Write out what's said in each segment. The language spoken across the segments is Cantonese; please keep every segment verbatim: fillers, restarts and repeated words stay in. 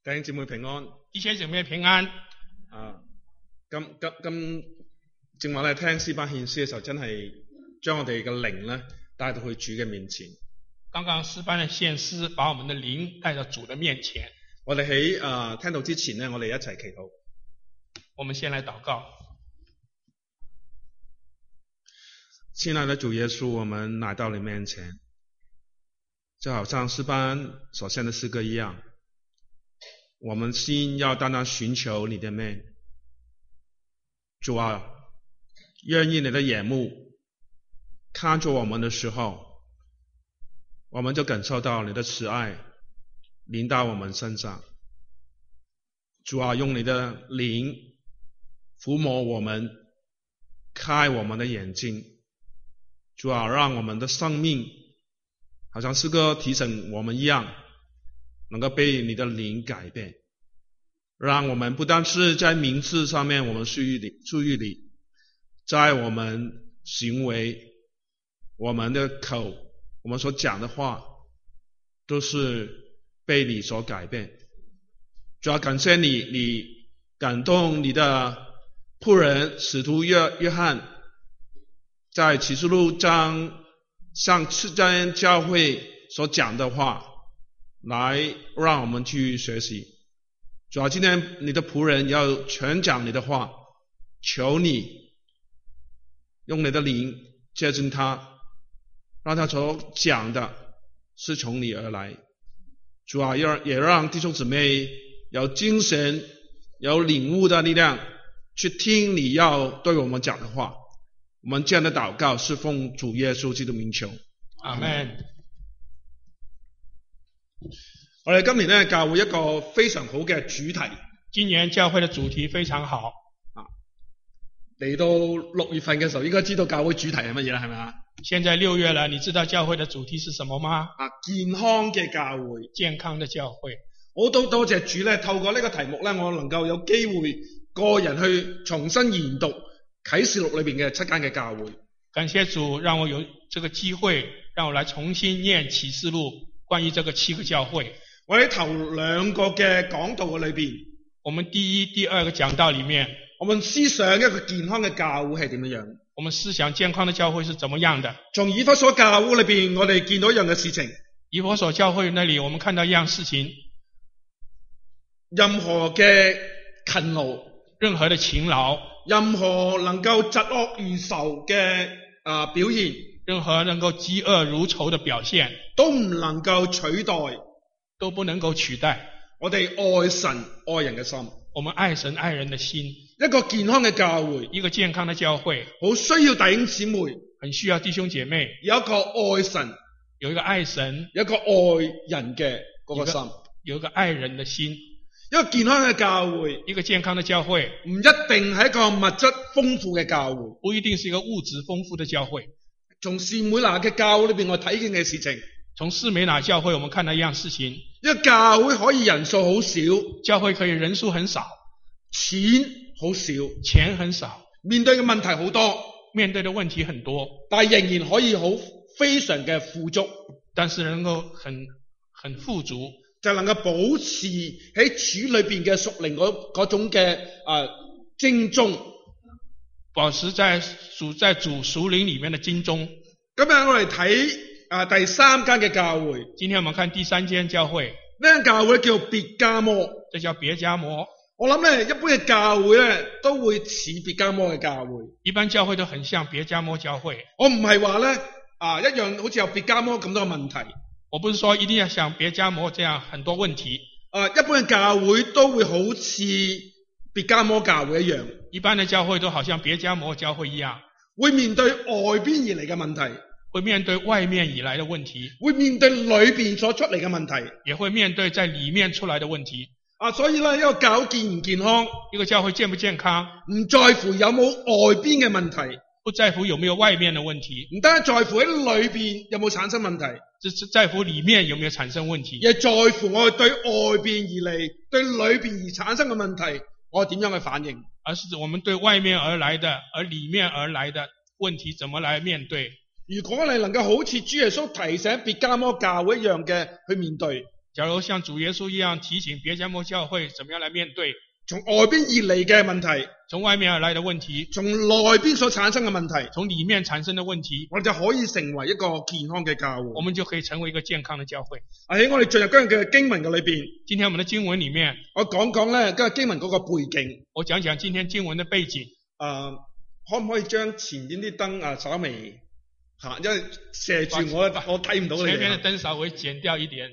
弟兄姊妹平安。 弟兄姊妹平安。 啊，今今今正話咧聽詩班獻詩嘅時候，真係將我哋嘅靈咧帶到去主嘅面前。 剛剛詩班嘅獻詩，把我們的靈帶到主的面前。 我哋喺啊聽到之前呢，我哋一齊祈禱。 我們先來禱告。 親愛的主耶穌，我們來到你面前，就好像詩班所獻的詩歌一樣，我們心要單單尋求你的面。主啊，願意你的眼目看着我們的時候，我們就感受到你的慈愛臨到我們身上。主啊，用你的靈撫摸我們，開我們的眼睛。主啊，讓我們的生命好像詩歌提醒我們一樣，能夠被你的靈改變，讓我們不單是在名字上面我們屬於你，屬於你，在我們行為、我們的口、我們所講的話，都是被你所改變。主要感謝你，你感動你的僕人使徒約約翰，在啟示錄章向赤間教會所講的話，來讓我們去學習。主要今天你的僕人要全講你的話，求你用你的靈接近他，讓他所講的是從你而來。主啊，也讓弟兄姊妹有精神、有領悟的力量，去聽你要對我們講的話。我們這樣的禱告是奉主耶穌基督名求。 阿們。 我哋今年呢教會一個非常好嘅主題。 今年教會的主題非常好。 啊，嚟到六月份嘅時候，應該知道教會主題係乜嘢啦，係咪啊？ 現在六月了，你知道教會的主題是什麼嗎？ 啊，健康嘅教會。 健康的教會。 好多多謝主咧，透過呢個題目咧，我能夠有機會個人去重新研讀啟示錄裏邊嘅七間嘅教會。 感謝主，讓我有這個機會，讓我來重新念啟示錄關於這個七個教會。 我喺頭兩個嘅講道嘅裏邊， 我們第一、第二個講道裏面， 我們思想一個健康嘅教會係點樣樣？ 我們思想健康的教會是怎麼樣的？ 從以弗所教會裏邊，我哋見到一樣嘅事情。 以弗所教會那裏，我們看到一樣事情。 任何嘅勤勞， 任何的勤勞， 任何能夠疾惡如仇嘅啊表現， 任何能夠飢餓如仇的表現， 都唔能夠取代， 都不能夠取代我哋愛神愛人嘅心。 我們愛神愛人的心。 一個健康嘅教會， 一個健康的教會， 好需要弟兄姊妹， 很需要弟兄姐妹， 有一個愛神， 有一個愛神， 有一個愛人嘅嗰個心， 有一個愛人的心。 一個健康嘅教會， 一個健康的教會， 唔一定係一個物質豐富嘅教會， 不一定是一個物質豐富的教會。 從士每拿嘅教會裏邊我睇見嘅事情， 從士每拿教會我們看到一樣事情， 一個教會可以人數好少， 教會可以人數很少， 錢好少， 錢很少， 面對嘅問題好多， 面對的問題很多， 但係仍然可以好非常嘅富足， 但是能夠很很富足， 就能夠保持喺主裏邊嘅屬靈嗰嗰種嘅啊精忠， 保持在主在主屬靈裏面的精忠。 今日我哋睇啊第三間嘅教會， 今天我們看第三間教會， 呢間教會叫別迦摩， 這叫別迦摩。 我諗咧，一般嘅教會咧都會似別迦摩嘅教會， 一般教會都很像別迦摩教會。 我唔係話咧啊一樣好似有別迦摩咁多問題。 我不是說一定要像別迦摩這樣很多問題。 啊，一般嘅教會都會好似別迦摩教會一樣， 一般的教會都好像別迦摩教會一樣， 會面對外邊而嚟嘅問題， 會面對外面以來的問題， 會面對裏邊所出嚟嘅問題， 也會面對在裏面出來的問題。 啊，所以咧，一個教會健唔健康， 一個教會健不健康， 唔在乎有冇外邊嘅問題， 不在乎有沒有外面的問題， 唔單係在乎喺裏邊有冇產生問題， 只是在乎裏面有沒有產生問題， 而係在乎我哋對外邊而嚟、對裏邊而產生嘅問題，我哋點樣去反應？ 而是我們對外面而來的、而裏面而來的問題怎麼來面對？ 如果你能夠好似主耶穌提醒別迦摩教會一樣嘅去面對。 假如像主耶穌一樣提醒別迦摩教會怎麼樣來面對從外邊而嚟嘅問題， 從外面而來的問題， 從內邊所產生嘅問題， 從裡面產生的問題， 我哋就可以成為一個健康嘅教會。 我們就可以成為一個健康的教會。 喺我哋進入今日嘅經文嘅裏邊， 今天我們的經文裡面， 我講講咧今日經文嗰個背景。 我講講今天經文的背景。 啊，可唔可以將前邊啲燈啊稍微嚇，因為射住我，我睇唔到你哋。 前面的燈稍微剪掉一點。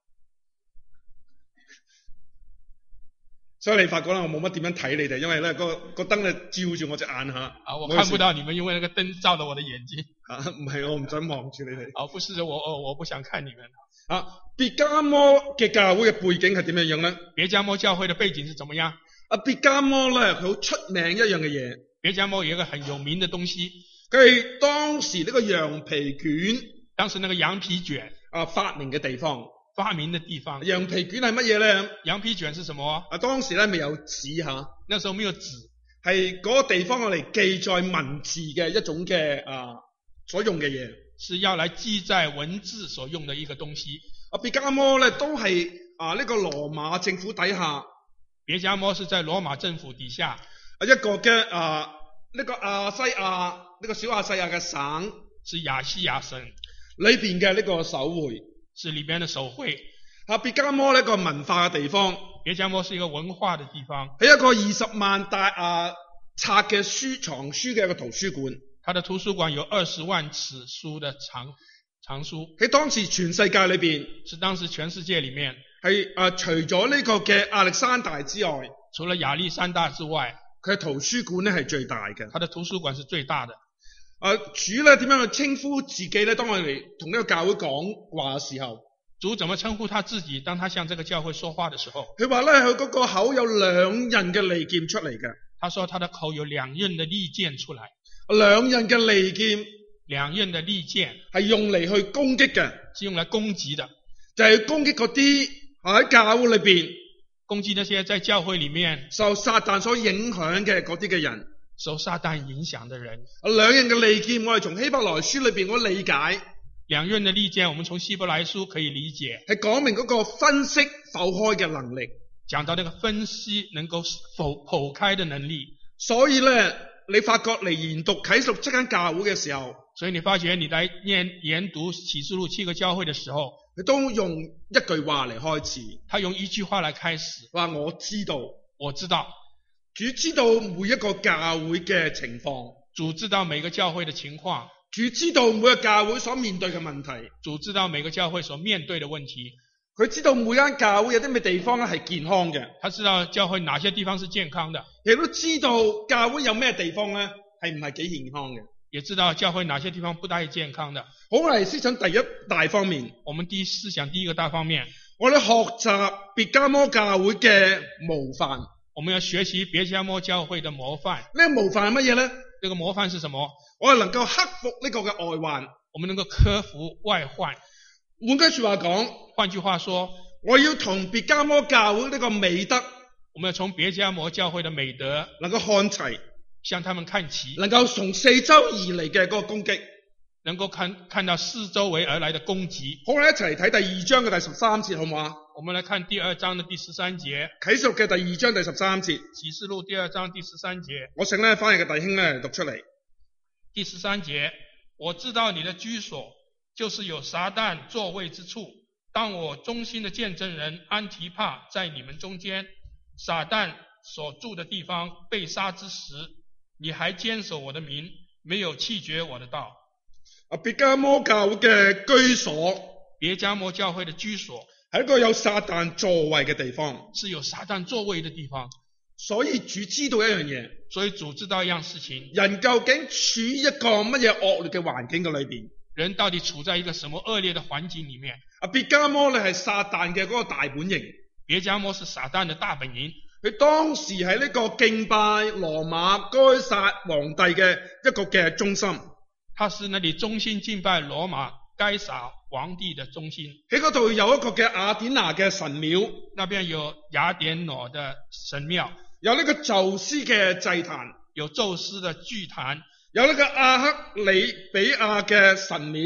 所以你發覺啦，我冇乜點樣睇你哋，因為咧個個燈咧照住我隻眼嚇。 啊，我看不到你們，因為那個燈照到我的眼睛。 啊，唔係我唔想望住你哋。 啊，不是我，我我不想看你們。 啊，別迦摩嘅教會嘅背景係點樣樣咧？ 別迦摩教會嘅背景是怎麼樣？ 啊，別迦摩咧，佢好出名一樣嘅嘢。 別迦摩有一個很有名嘅東西， 佢係當時呢個羊皮卷， 當時那個羊皮卷啊發明嘅地方。 發明的地方。 羊皮卷係乜嘢咧？ 羊皮卷是什麼？ 啊，當時咧未有紙嚇， 那時候沒有紙， 係嗰個地方我哋記載文字嘅一種嘅啊所用嘅嘢， 是要來記載文字所用的一個東西。 啊，別迦摩咧都係啊呢個羅馬政府底下， 別迦摩是在羅馬政府底下啊一個嘅啊呢個亞西亞呢個小亞細亞嘅省， 是亞細亞省裏邊嘅呢個首會。 是裏邊的首會。 啊，別迦摩呢個文化嘅地方， 別迦摩是一個文化的地方， 係一個二十萬大啊冊嘅書藏書嘅一個圖書館。 它的圖書館有二十萬尺書的藏藏書。 喺當時全世界裏邊， 是當時全世界裏面係啊除咗呢個嘅亞歷山大之外， 除了亞歷山大之外， 佢嘅圖書館咧係最大嘅。 它的圖書館是最大的。 啊，主咧點樣去稱呼自己咧？當我哋同呢個教會講話嘅時候， 主怎麼稱呼他自己？當他向這個教會說話的時候， 佢話咧佢嗰個口有兩刃嘅利劍出嚟嘅。 他說他的口有兩刃嘅利劍出來。 兩刃嘅利劍， 兩刃嘅利劍係用嚟去攻擊嘅， 是用來攻擊的， 就係、是、攻擊嗰啲喺教會裏邊， 攻擊那些在教會裏面受撒旦所影響嘅嗰啲嘅人。 受撒旦影響的人。 兩刃嘅利劍，我哋從希伯來書裏邊我理解， 兩刃嘅利劍，我們從希伯來書可以理解， 係講明嗰個分析剖開嘅能力， 講到那個分析能夠剖剖開的能力。 所以咧，你發覺嚟研讀啟示錄七間教會嘅時候， 所以你發覺你來念研讀啟示錄七個教會嘅時候， 佢都用一句話嚟開始， 他用一句話來開始， 話我知道， 我知道。 主知道每一個教會嘅情況， 主知道每個教會的情況， 主知道每個教會所面對嘅問題， 主知道每個教會所面對的問題， 佢知道每間教會有啲咩地方咧係健康嘅， 他知道教會哪些地方是健康的， 亦都知道教會有咩地方咧係唔係幾健康嘅， 也知道教會哪些地方不太健康的。 好，我哋思想第一大方面， 我們第一思想第一個大方面， 我哋學習別迦摩教會嘅模範。 我們要學習別迦摩教會的模範。 呢個模範係乜嘢咧？ 這個模範是什麼？ 我哋能夠克服呢個嘅外患。 我們能夠克服外患。 換句說話講， 換句話說， 我要同別迦摩教會呢個美德， 我們要從別迦摩教會的美德能夠看齊， 向他們看齊， 能夠從四周而嚟嘅嗰個攻擊， 能夠看看到四周圍而來的攻擊。 好，我哋一齊嚟睇第二章嘅第十三節，好唔好啊？ 我們來看第二章的第十三節， 啟示錄嘅第二章第十三節。 啟示錄第二章第十三節， 我請咧翻譯嘅弟兄咧讀出嚟。 第十三節，我知道你的居所就是有撒旦座位之處。當我忠心的見證人安提帕在你們中間，撒旦所住的地方被殺之時，你還堅守我的名，沒有棄絕我的道。 啊，別迦摩教會嘅居所， 別迦摩教會的居所係一個有撒旦座位嘅地方， 是有撒旦座位的地方。 所以主知道一樣嘢， 所以主知道一樣事情， 人究竟處於一個乜嘢惡劣嘅環境嘅裏邊？ 人到底處在一個什麼惡劣的環境裡面？ 啊，別迦摩咧係撒旦嘅嗰個大本營， 別迦摩是撒旦的大本營。 佢當時係呢個敬拜羅馬該撒皇帝嘅一個嘅中心。 他是那裡中心敬拜羅馬該撒皇帝的中心。 喺嗰度有一個嘅雅典娜嘅神廟， 那邊有雅典娜的神廟， 有呢個宙斯嘅祭壇， 有宙斯的祭壇， 有呢個亞克里比亞嘅神廟，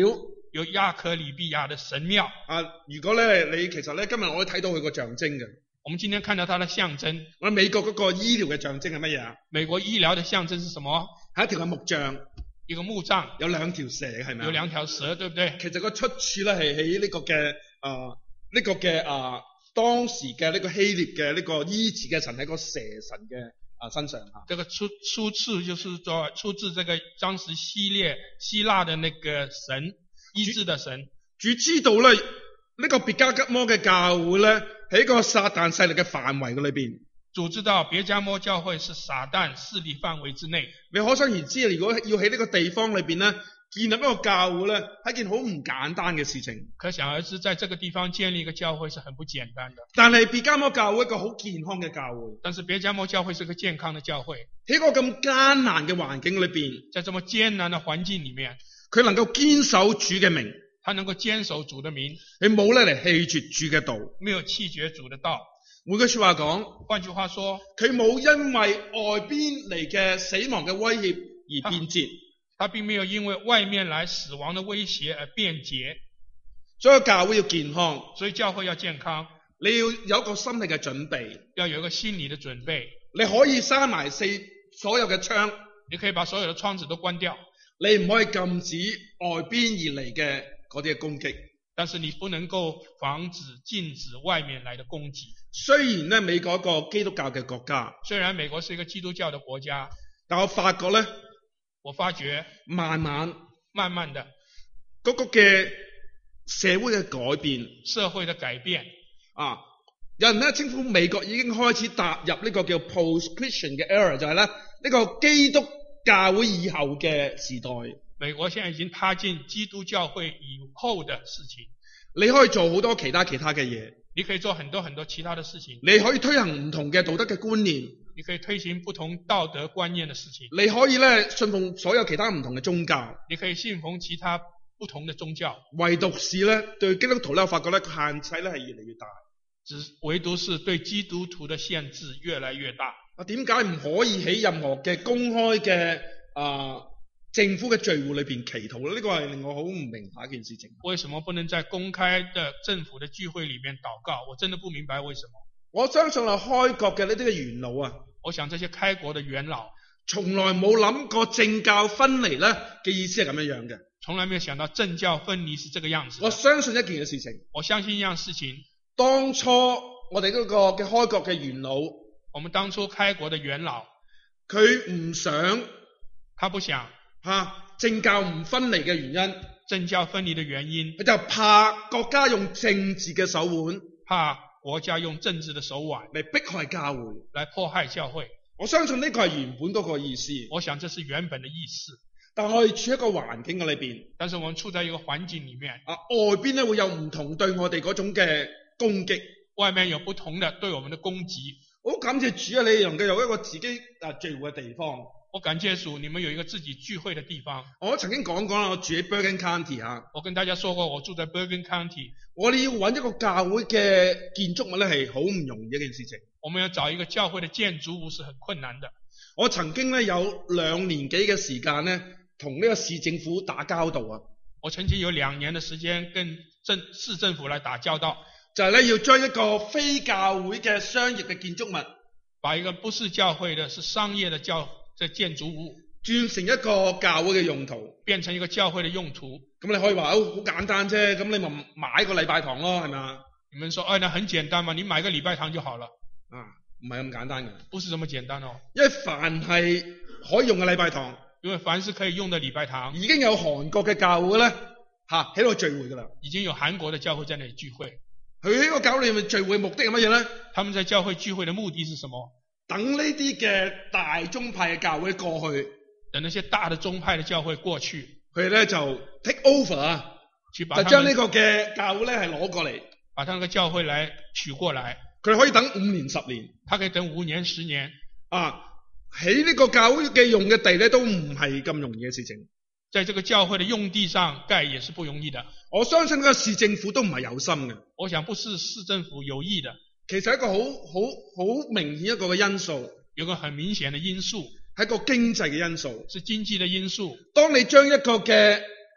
有亞克里比亞的神廟。 啊，如果咧你其實咧今日我可以睇到佢個象徵嘅。 我們今天看到它的象徵。 我哋美國嗰個醫療嘅象徵係乜嘢啊？ 美國醫療的象徵是什麼？ 係一條嘅木杖， 一個木杖， 有兩條蛇係咪啊？ 有兩條蛇，對不對？ 其實個出處咧係喺呢個嘅啊呢個嘅啊當時嘅呢個希臘嘅呢個醫治嘅神喺個蛇神嘅啊身上啊。 這個出出處就是說出自這個當時希臘希臘的那個神醫治的神。 主知道咧呢個別加吉摩嘅教會咧喺個撒旦勢力嘅範圍嘅裏邊。 主知道別加摩教會是撒旦勢力範圍之內。 你可想而知啊！如果要喺呢個地方裏邊咧建立一個教會咧，係一件好唔簡單嘅事情。 可想而知，在這個地方建立一個教會是很不簡單的。 但係別加摩教會一個好健康嘅教會。 但是別加摩教會是個健康的教會。 喺一個咁艱難嘅環境裏邊， 在這麼艱難的環境裏面， 佢能夠堅守主嘅名。 他能夠堅守主的名。 你冇咧嚟棄絕主嘅道。 沒有棄絕主的道。 換句說話講， 換句話說， 佢冇因為外邊嚟嘅死亡嘅威脅而變節。 他並沒有因為外面來死亡的威脅而變節。 所以教會要健康， 所以教會要健康。 你要有一個心理嘅準備， 要有一個心理的準備。 你可以閂埋四所有嘅窗， 你可以把所有的窗子都關掉。 你唔可以禁止外邊而嚟嘅嗰啲嘅攻擊。 但是你不能夠防止、禁止外面來的攻擊。 雖然咧美國一個基督教嘅國家， 雖然美國是一個基督教的國家， 但我發覺咧， 我發覺慢慢、 慢慢的嗰個嘅社會嘅改變， 社會的改變啊，有人咧稱呼美國已經開始踏入呢個叫 post-Christian 嘅 era，就係咧呢個基督教會以後嘅時代。 美國現在已經踏進基督教會以後的事情。 你可以做好多其他其他嘅嘢， 你可以做很多很多其他的事情。 你可以推行唔同嘅道德嘅觀念， 你可以推行不同道德觀念的事情。 你可以咧信奉所有其他唔同嘅宗教， 你可以信奉其他不同的宗教。 唯獨是咧對基督徒咧，我發覺咧限制咧係越嚟越大。 只唯獨是對基督徒的限制越來越大。 啊，點解唔可以喺任何嘅公開嘅啊？政府嘅聚會裏邊祈禱咧，呢個係令我好唔明白一件事情。 為什麼不能在公開的政府的聚會裏面禱告？我真的不明白為什麼。 我相信啊，開國嘅呢啲嘅元老啊， 我想這些開國的元老， 從來冇諗過政教分離咧嘅意思係咁樣樣嘅。 從來沒有想到政教分離是這個樣子。 我相信一件嘅事情， 我相信一樣事情。 當初我哋嗰個嘅開國嘅元老， 我們當初開國的元老， 佢唔想， 他不想。 吓、啊、政教唔分離嘅原因， 政教分離的原因， 佢就怕國家用政治嘅手腕， 怕國家用政治的手腕嚟迫害教會， 來迫害教會。 我相信呢個係原本嗰個意思。 我想這是原本的意思。 但我哋處喺一個環境嘅裏邊， 但是我們處在一個環境裏面， 啊外邊咧會有唔同對我哋嗰種嘅攻擊， 外面有不同的對我們的攻擊。 好感謝主啊！你能夠有一個自己啊聚會嘅地方。 我感謝主，你們有一個自己聚會的地方。 我曾經講過啦，我住喺 Bergen County 吓。 我跟大家說過，我住在 Bergen County。 我哋要揾一個教會嘅建築物咧，係好唔容易一件事情。 我們要找一個教會的建築物是很困難的。 我曾經咧有兩年幾嘅時間咧，同呢個市政府打交道啊。 我曾經有兩年嘅時間跟政市政府來打交道， 就係咧要將一個非教會嘅商業嘅建築物， 把一個不是教會的，是商業的教這建築物轉成一個教會嘅用途， 變成一個教會的用途。 咁你可以話好好簡單啫，咁你咪買個禮拜堂咯，係咪啊？ 你們說，哎，那很簡單嘛，你買個禮拜堂就好了。 啊，唔係咁簡單嘅， 不是這麼簡單哦。 因為凡係可以用嘅禮拜堂， 因為凡是可以用的禮拜堂， 已經有韓國嘅教會咧吓喺度聚會噶啦， 已經有韓國的教會在那裡聚會。 佢喺個教會裏面聚會目的係乜嘢咧？ 他們在教會聚會的目的是什麼？ 等呢啲嘅大宗派嘅教會過去， 等那些大的宗派的教會過去， 佢哋咧就 take over 啊，就將呢個嘅教會咧係攞過嚟， 把他那個教會來取過來。 佢哋可以等五年十年， 他可以等五年十年。 啊，喺呢個教會嘅用嘅地咧都唔係咁容易嘅事情。 在這個教會的用地上蓋也是不容易的。 我相信呢個市政府都唔係有心嘅。 我想不是市政府有意的。 其實一個好好好明顯一個嘅因素， 有個很明顯的因素， 係一個經濟嘅因素， 是經濟的因素。 當你將一個嘅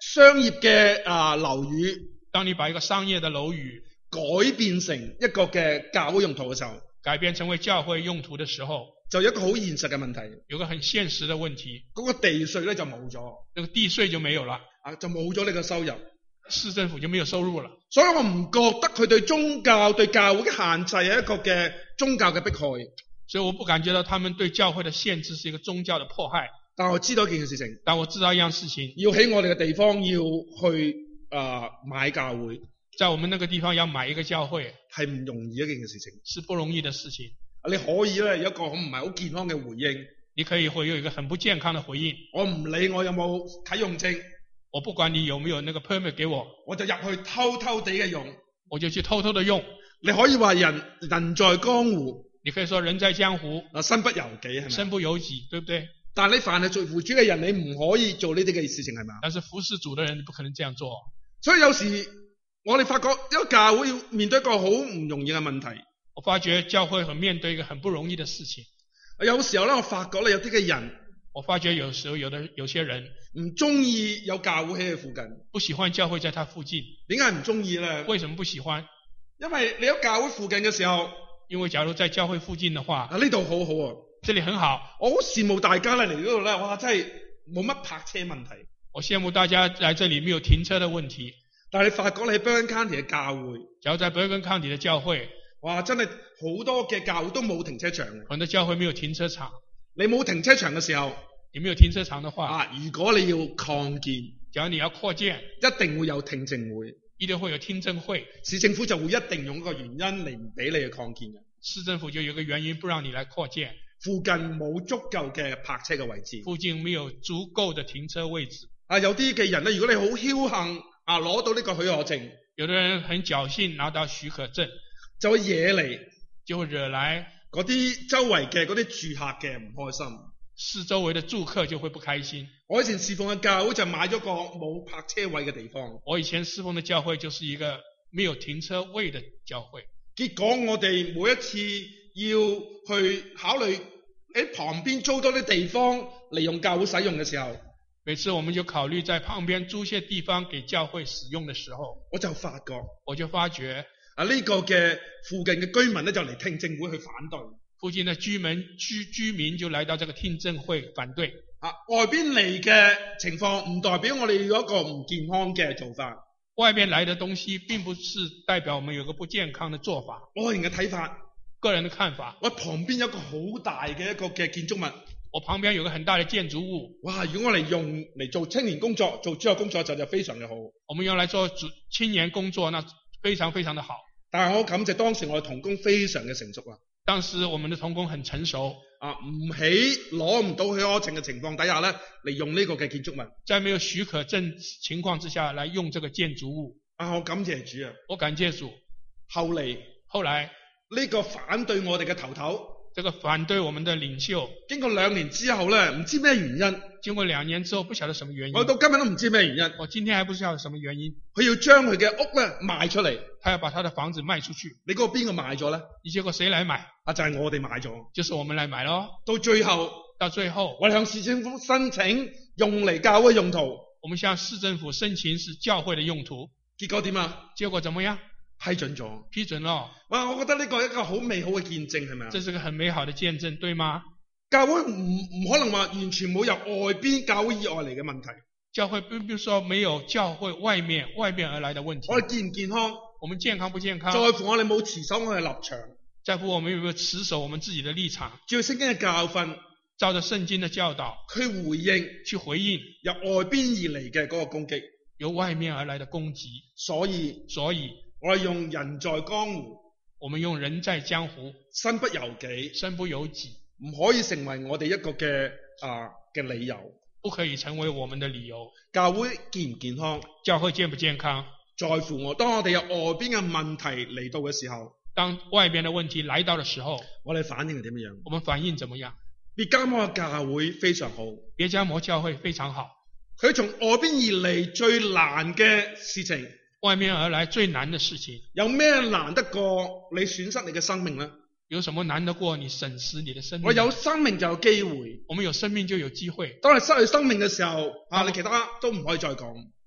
商業嘅啊樓宇當你把一個商業的樓宇改變成一個嘅教會用途嘅時候， 改變成為教會用途的時候， 就有一個好現實嘅問題， 有個很現實的問題， 嗰、那個地稅咧就冇咗， 那個地稅就沒有了， 啊就冇咗呢個收入， 市政府就沒有收入了。 所以我唔覺得佢對宗教對教會嘅限制係一個嘅宗教嘅迫害， 所以我不感覺到他們對教會的限制是一個宗教的迫害。 但我知道一件事情， 但我知道一樣事情， 要喺我哋嘅地方要去啊、呃、買教會， 在我們那個地方要買一個教會係唔容易一件嘅事情， 是不容易的事情。 你可以咧有一個唔係好健康嘅回應， 你可以會有一個很不健康的回應。 我唔理我有冇啟用證， 我不管你有沒有那個 permit 給我， 我就入去偷偷地嘅用， 我就去偷偷的用。 你可以話人人在江湖， 你可以說人在江湖， 啊身不由己係咪？ 身不由己，對不對？ 但係你凡係在乎主嘅人，你唔可以做呢啲嘅事情係咪？ 但是服侍主的人，你不可能這樣做。 所以有時我哋發覺一個教會要面對一個好唔容易嘅問題。 我發覺教會很面對一個很不容易的事情。 有時候咧，我發覺咧有啲嘅人， 我發覺有時候有的有些人唔中意有教會喺佢附近， 不喜歡教會在他附近。 點解唔中意咧？ 為什麼不喜歡？ 因為你喺教會附近嘅時候， 因為假如在教會附近的話， 啊呢度好好啊， 這裏很好， 我好羨慕大家咧嚟呢度咧，哇真係冇乜泊車問題。 我羨慕大家來這裏沒有停車的問題。 但係你發覺你喺 Bergen County 嘅教會， 假如在 Bergen County 的教會， 哇真係好多嘅教會都冇停車場嘅。 很多教會沒有停車場。 你冇停車場嘅時候， 你沒有停車場的話， 啊如果你要擴建， 假如你要擴建， 一定會有聽證會， 一定會有聽證會， 市政府就會一定用一個原因嚟唔俾你去擴建嘅。 市政府就有個原因不讓你來擴建。 附近冇足夠嘅泊車嘅位置， 附近沒有足夠的停車位置。 啊有啲嘅人咧，如果你好僥倖啊攞到呢個許可證， 有的人很僥倖拿到許可證， 就會惹嚟， 就會惹來嗰啲周圍嘅嗰啲住客嘅唔開心。 是周圍的住客就會不開心。 我以前侍奉嘅教會就買咗個冇泊車位嘅地方。 我以前侍奉嘅教會就是一個沒有停車位的教會。 結果我哋每一次要去考慮喺旁邊租多啲地方嚟用教會使用嘅時候， 每次我們就考慮在旁邊租些地方給教會使用的時候， 我就發覺， 我就發覺啊呢個嘅附近嘅居民咧就嚟聽證會去反對。 附近的居民居居民就來到這個聽證會反對。 啊，外邊嚟嘅情況唔代表我哋有一個唔健康嘅做法。 外面來的東西並不是代表我們有個不健康的做法。 個人嘅睇法， 個人的看法。 我旁邊有一個好大嘅一個嘅建築物， 我旁邊有個很大的建築物。 哇！如果我嚟用嚟做青年工作，做主日工作就就非常嘅好。 我們用來做主青年工作，那非常非常的好。 但係我感謝當時我嘅同工非常嘅成熟啊。 當時我們的同工很成熟， 啊，唔起攞唔到許可證嘅情況底下咧，嚟用呢個嘅建築物， 在沒有許可證情況之下來用這個建築物。 啊，我感謝主啊！ 我感謝主。 後嚟， 後來呢個反對我哋嘅頭頭， 這個反對我們的領袖，經過兩年之後咧，唔知咩原因， 經過兩年之後不曉得什麼原因， 我到今日都唔知咩原因， 我今天還不知道什麼原因， 佢要將佢嘅屋咧賣出嚟， 他要把他的房子賣出去。 你嗰個邊個買咗咧？ 你結果誰來買？ 啊，就係我哋買咗， 就是我們來買咯。 到最後， 到最後， 我哋向市政府申請用嚟教會用途， 我們向市政府申請是教會的用途， 結果點啊？ 結果怎麼樣？ 批准咗， 批准咯。 哇，我覺得呢個係一個好美好嘅見證，係咪啊？ 這是個很美好的見證，對嗎？ 教會唔唔可能話完全冇由外邊教會以外嚟嘅問題。 教會並不是說沒有教會外面外面而來的問題。 我哋健唔健康？ 我們健康不健康？ 在乎我哋冇持守我哋立場， 在乎我們有沒有持守我們自己的立場。 照聖經嘅教訓， 照着聖經的教導去回應， 去回應由外邊而嚟嘅嗰個攻擊， 由外面而來的攻擊。 所以， 所以我哋用人在江湖， 我們用人在江湖， 身不由己， 身不由己， 唔可以成為我哋一個嘅啊嘅理由， 不可以成為我們的理由。 教會健唔健康？ 教會健不健康？ 在乎我。當我哋有外邊嘅問題嚟到嘅時候， 當外邊嘅問題來到嘅時候， 我哋反應係點樣？ 我們反應怎麼樣？ 別迦摩嘅教會非常好， 別迦摩教會非常好。 佢從外邊而嚟最難嘅事情， 外面而來最難的事情， 有咩難得過你損失你嘅生命呢？ 有什麼難得過你損失你的生命？ 我有生命就有機會， 我們有生命就有機會。 當你失去生命嘅時候，啊，你其他都唔可以再講。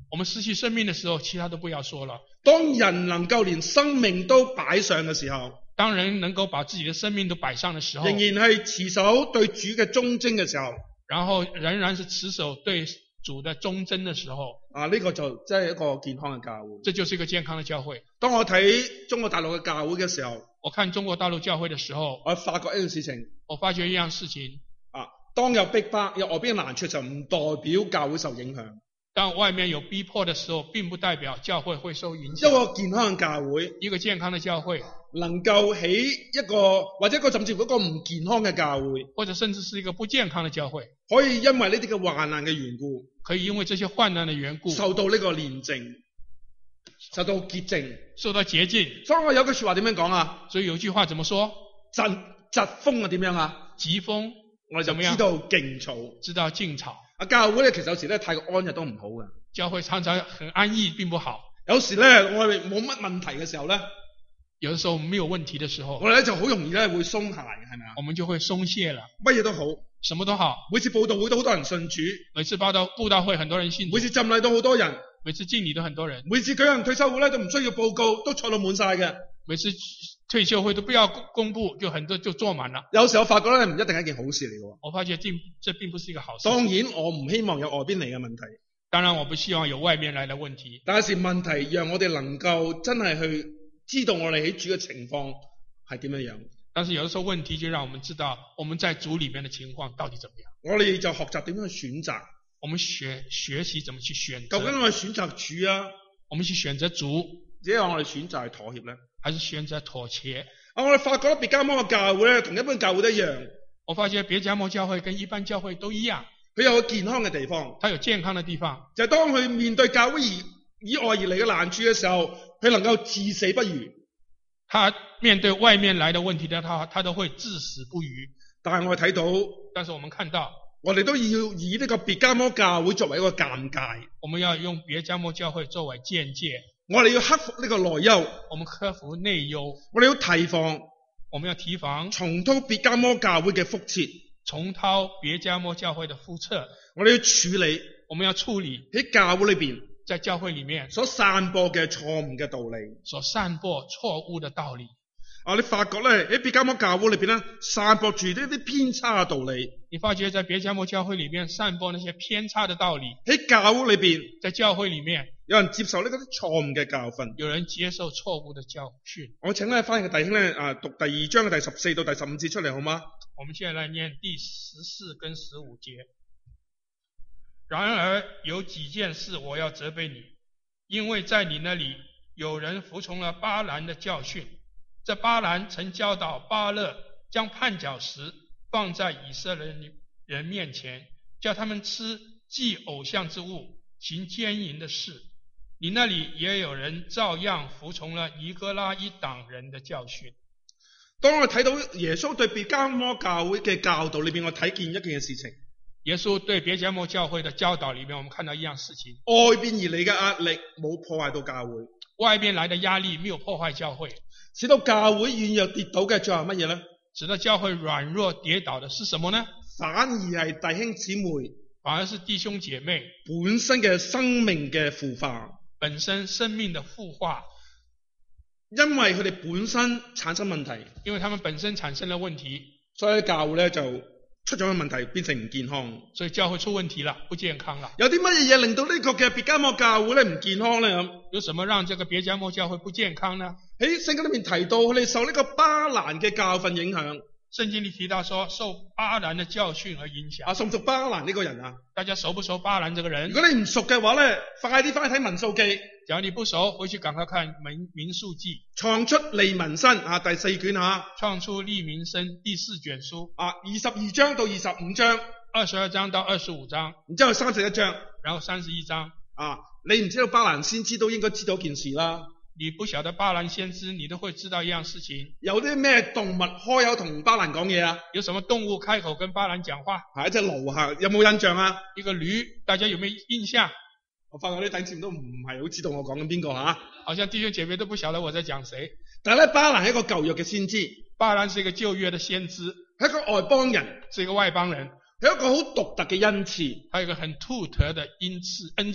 我們失去生命的時候，其他都不要說了。 當人能夠連生命都擺上嘅時候， 當人能夠把自己的生命都擺上的時候， 仍然係持守對主嘅忠貞嘅時候， 然後仍然是持守對主的忠貞的時候， 啊，呢個就真係一個健康嘅教會。 這就是一個健康的教會。 當我睇中國大陸嘅教會嘅時候， 我看中國大陸教會的時候， 我發覺一件事情， 我發覺一樣事情， 啊，當有逼迫、有外邊嘅難處，就唔代表教會受影響。 當外面有逼迫的時候，並不代表教會會受影一響。 個健康嘅教會， 一個健康的教會， 能夠起一個或者一個甚至乎一個唔健康嘅教會， 或者甚至是一個不健康的教會， 可以因為呢啲嘅患難嘅緣故， 可以因為這些患難的緣故， 受到呢個煉淨，受到潔淨， 受到潔淨。 所以我有句說話點樣講啊？ 所以有句話怎麼說？ 疾疾風啊點樣啊？ 疾風， 我哋就知道勁草， 知道勁草。 啊，教會咧其實有時咧太過安逸都唔好嘅。 教會常常很安逸，並不好。 有時咧我哋冇乜問題嘅時候咧， 有的時候沒有問題的時候， 我哋咧就好容易咧會鬆懈，係咪啊？ 我們就會鬆懈了。 乜嘢都好， 什麼都好。 每次佈道會都好多人信主， 每次報道佈道會很多人信主， 每次浸禮都好多人， 每次敬禮都很多人， 每次舉行退休會咧都唔需要報告，都坐到滿晒嘅。 每次退休會都不要公布，就很多就坐滿了。 有時候發覺咧唔一定係一件好事嚟嘅。 我發覺這這並不是一個好事。 當然我唔希望有外邊嚟嘅問題。 當然我不希望有外面來的問題。 但是問題讓我哋能夠真係去知道我哋喺主嘅情況係點樣樣。 但是有的時候問題就讓我們知道我們在主裏面的情況到底怎麼樣。 我哋就學習點樣去選擇。 我們學學習怎麼去選擇。 究竟我哋選擇主啊？ 我們去選擇主， 只係我哋選擇係妥協咧？ 還是選擇妥協？ 啊！我哋發覺別迦摩嘅教會咧，同一般教會都一樣。 我發覺別迦摩教會跟一般教會都一樣。 佢有個健康嘅地方， 它有健康嘅地方， 就係當佢面對教會而以外而嚟嘅難處嘅時候，佢能夠至死不渝。 他面對外面來的問題的他，他都會至死不渝。 但係我哋睇到， 但是我們看到， 我哋都要以呢個別迦摩教會作為一個鑒戒。 我們要用別迦摩教會作為鑒戒。 我哋要克服呢個內憂， 我們克服內憂。 我哋要提防， 我們要提防重蹈別迦摩教會嘅覆轍， 重蹈別迦摩教會的覆轍。 我哋要處理， 我們要處理喺教會裏邊， 在教會裏面所散播嘅錯誤嘅道理， 所散播錯誤的道理。 啊！你發覺咧喺別迦摩教會裏邊咧，散播住呢啲偏差嘅道理。 你發覺在別迦摩教會裏面散播那些偏差的道理。 喺教會裏邊， 在教會裏面， 有人接受呢啲錯誤嘅教訓， 有人接受錯誤的教訓。 我請咧翻譯嘅弟兄咧啊，讀第二章嘅第十四到第十五節出嚟好嗎？ 我們現在來念第十四跟十五節。然而有幾件事我要責備你，因為在你那裏有人服從了巴蘭的教訓。這巴蘭曾教導巴勒將絆腳石放在以色列人面前，叫他們吃祭偶像之物，行奸淫的事。你那裏也有人照樣服從了尼哥拉一黨人的教訓。 當我睇到耶穌對別迦摩教會嘅教導裏邊，我睇見一件事情。 耶穌對別迦摩教會的教導裏面，我們看到一樣事情。 外邊而嚟嘅壓力冇破壞到教會， 外邊來的壓力沒有破壞教會， 使到教會軟弱跌倒嘅最後係乜嘢呢？ 使到教會軟弱跌倒的是什麼呢？ 反而係弟兄姊妹， 反而是弟兄姐妹本身嘅生命嘅腐化， 本身生命的腐化， 因為佢哋本身產生問題， 因為他們本身產生了問題， 所以教會咧就出咗問題，變成唔健康。 所以教會出問題了，不健康了。 有啲乜嘢嘢令到呢個嘅別迦摩教會咧唔健康咧？咁有什麼讓這個別迦摩教會不健康呢？ 喺聖經裏面提到，佢哋受呢個巴蘭嘅教訓影響。 聖經裏提到說，受巴蘭的教訓而影響。 啊，熟唔熟巴蘭呢個人啊？ 大家熟不熟巴蘭這個人？ 如果你唔熟嘅話咧，快啲翻去睇民數記。 假如你不熟，回去趕快看民民數記。 創出利民申啊，第四卷啊。 創出利民申第四卷書。 啊，二十二章到二十五章。 二十二章到二十五章。 然之後三十一章。 然後三十一章。 啊，你唔知道巴蘭先知都應該知道件事啦。 你不曉得巴蘭先知，你都會知道一樣事情。 有啲咩動物開口同巴蘭講嘢啊？ 有什麼動物開口跟巴蘭講話？ 係一隻驢吓，有冇印象啊？ 一個驢，大家有沒有印象？ 我發覺啲弟兄都唔係好知道我講緊邊個吓。 好像弟兄姐妹都不曉得我在講誰。 但係咧，巴蘭係一個舊約嘅先知。 巴蘭是一個舊約嘅先知， 係一個外邦人， 是一個外邦人， 係一個好獨特嘅恩賜， 還有一個很獨特的恩賜恩賜。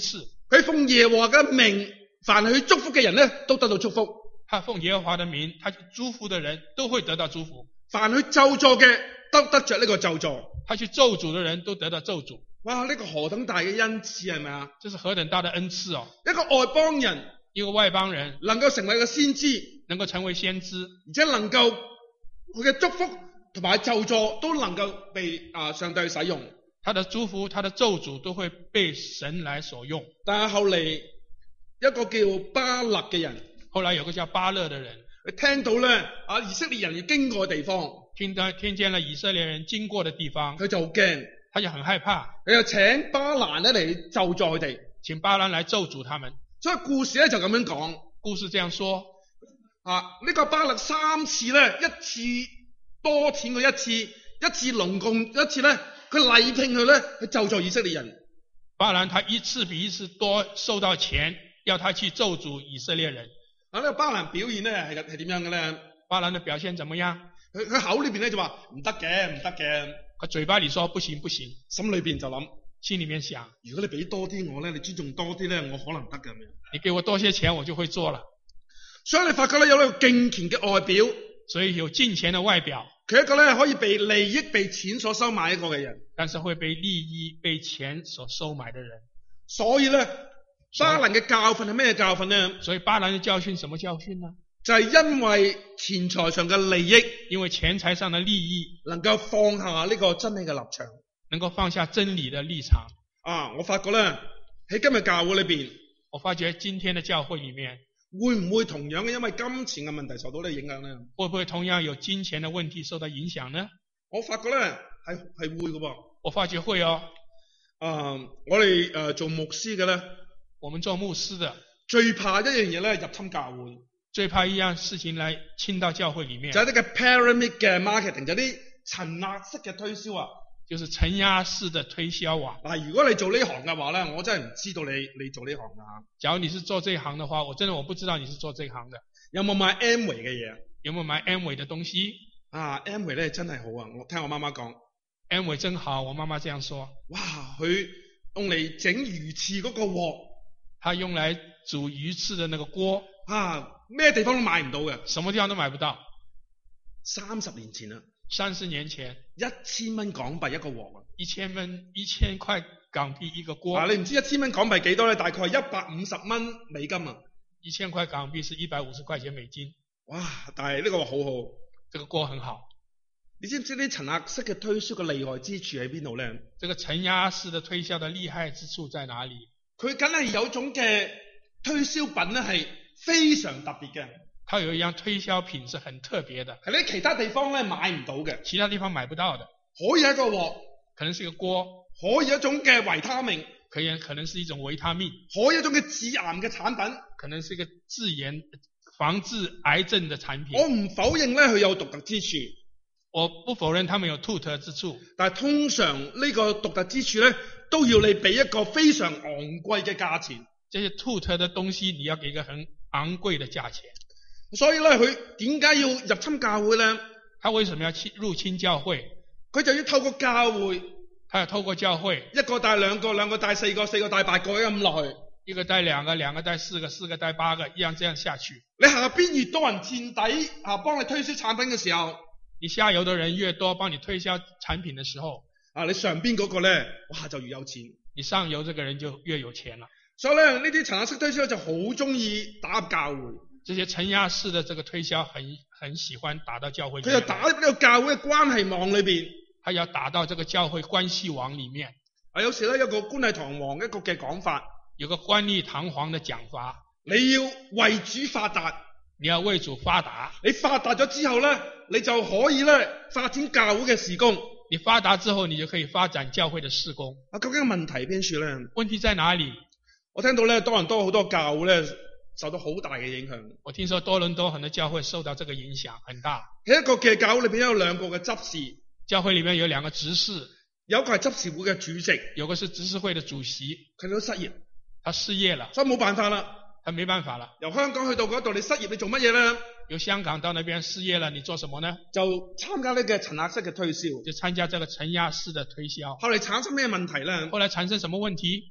佢奉耶和華嘅名，凡係去祝福嘅人咧，都得到祝福； 他奉耶和華的名，他去祝福的人都會得到祝福。 凡去咒詛嘅，都得着呢個咒詛。 他去咒詛的人都得到咒詛。 哇！呢、這個何等大嘅恩賜係咪啊？ 這是何等大的恩賜哦！ 一個外邦人， 一個外邦人能夠成為一個先知， 能夠成為先知， 而且能夠佢嘅祝福同埋咒詛都能夠被啊上帝使用。 他的祝福、他的咒詛都會被神來所用。 但係後嚟一個叫巴勒嘅人， 後來有個叫巴勒的人， 佢聽到咧啊以色列人要經過嘅地方， 聽到聽見了以色列人經過的地方， 佢就好驚， 他就很害怕， 佢就請巴蘭咧嚟咒詛佢哋， 請巴蘭來咒詛他們。 所以故事咧就咁樣講， 故事這樣說啊呢、這個巴勒三次咧，一次多錢過一次，一次隆共一次咧。佢禮聘佢咧，去咒詛以色列人。 巴蘭他一次比一次多收到錢，要他去咒詛以色列人。 啊，呢個巴蘭表現咧係係點樣嘅咧？ 巴蘭的表現怎麼樣？ 佢佢口裏邊咧就話唔得嘅，唔得嘅。 佢嘴巴裏說不行不行， 心裏邊就諗， 心裏面想， 如果你俾多啲我咧，你尊重多啲咧，我可能得嘅。 你給我多些錢，我就會做了。 所以你發覺咧有呢個敬虔嘅外表， 所以有敬虔嘅外表。 佢一個咧可以被利益、被錢所收買一個嘅人， 但是會被利益、被錢所收買的人。 所以咧，巴蘭嘅教訓係咩教訓呢？ 所以巴蘭嘅教訓什麼教訓呢？ 就係因為錢財上嘅利益， 因為錢財上嘅利益， 能夠放下呢個真理嘅立場， 能夠放下真理嘅立場。 啊，我發覺咧喺今日教會裏邊， 我發覺今天嘅教會裏面。 會唔會同樣嘅因為金錢嘅問題受到呢個影響呢？ 會不會同樣有金錢嘅問題受到影響呢？ 我發覺咧係係會嘅噃。 我發覺會哦。 啊、呃，我哋誒、呃、做牧師嘅咧， 我們做牧師的最怕一樣嘢咧入侵教會， 最怕一樣事情嚟侵到教會裏面。 就係呢個 pyramid 嘅 marketing，就啲層壓式嘅推銷啊。 就是承壓式的推銷啊！ 嗱，如果你做呢行嘅話咧，我真係唔知道你你做呢行噶。 假如你是做這行的話，我真的我不知道你是做這行的。 有冇買 Amway 嘅嘢？ 有冇買 Amway 的東西？ 啊 ，Amway 咧真係好啊！我聽我媽媽講 ，Amway 真好，我媽媽這樣說。 哇，佢用嚟整魚翅嗰個鑊， 他用嚟煮魚翅的那個鍋啊，咩地方都買唔到嘅， 什麼地方都買不到。 三十年前啦。 三十年前， 一千蚊港幣一個鑊啊！ 一千蚊，一千塊港幣一個鍋。 啊，你唔知一千蚊港幣幾多咧？大概一百五十蚊美金啊！ 一千塊港幣是一百五十塊錢美金。 哇！但係呢個好好， 這個鍋很好。 你知唔知呢層壓式嘅推銷嘅厲害之處喺邊度咧？ 這個承壓式的推銷的厲害之處在哪裡？ 佢梗係有種嘅推銷品咧，係非常特別嘅。 它有一樣推銷品是很特別的， 係你其他地方咧買唔到嘅， 其他地方買不到的。 可以一個鑊， 可能是一個鍋， 可以一種嘅維他命， 可以可能是一種維他命， 可以一種嘅致癌嘅產品， 可能是一個致炎防治癌症的產品。 我唔否認咧佢有獨特之處， 我不否認他們有獨特之處， 但係通常呢個獨特之處咧都要你俾一個非常昂貴嘅價錢。 這些獨特的東西你要給一個很昂貴的價錢。 所以咧，佢點解要入侵教會咧？ 他為什麼要入侵教會？ 佢就要透過教會， 他要透過教會， 一個帶兩個，兩個帶四個，四個帶八個咁落去。 一個帶兩個，兩個帶四個，四個帶八個，一樣這樣下去。 你下邊越多人墊底啊，幫你推銷產品嘅時候， 你下游的人越多，幫你推銷產品嘅時候， 啊，你上邊嗰個咧，哇就越有錢。 你上游這個人就越有錢啦。 所以咧，呢啲層壓式推銷就好中意打入教會。 這些承壓式的這個推銷很很喜歡打到教會裏面， 佢就打入呢個教會嘅關係網裏邊， 他要打到這個教會關係網裏面。 啊，有時咧有個官禮堂皇一個嘅講法， 有個官禮堂皇嘅講法， 你要為主發達， 你要為主發達， 你發達咗之後咧，你就可以咧發展教會嘅事工。 你發達之後，你就可以發展教會嘅事工。 啊，究竟問題邊處咧？ 問題在哪裏？ 我聽到咧多倫多好多教會咧受到好大嘅影響。 我聽說多倫多很多教會受到這個影響很大。 喺一個嘅教會裏邊有兩個嘅執事， 教會裏面有兩個執事， 有一個係執事會嘅主席， 有個是執事會嘅主席， 佢哋都失業， 他失業了， 所以冇辦法啦， 他沒辦法了。 由香港去到嗰度，你失業你做乜嘢咧？ 由香港到那邊失業了，你做什麼呢？ 就參加呢個層壓式嘅推銷， 就參加這個承壓式的推銷。 後嚟產生咩問題咧？ 後來產生什麼問題？